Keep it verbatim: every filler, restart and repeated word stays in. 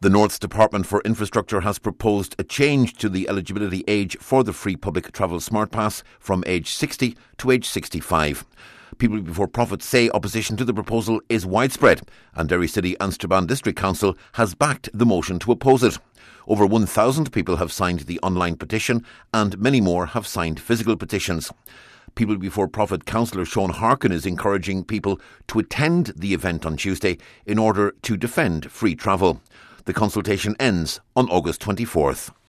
The North's Department for Infrastructure has proposed a change to the eligibility age for the free public travel smart pass from age sixty to age sixty-five. People Before Profit say opposition to the proposal is widespread, and Derry City and Strabane District Council has backed the motion to oppose it. Over one thousand people have signed the online petition, and many more have signed physical petitions. People Before Profit councillor Sean Harkin is encouraging people to attend the event on Tuesday in order to defend free travel. The consultation ends on August twenty-fourth.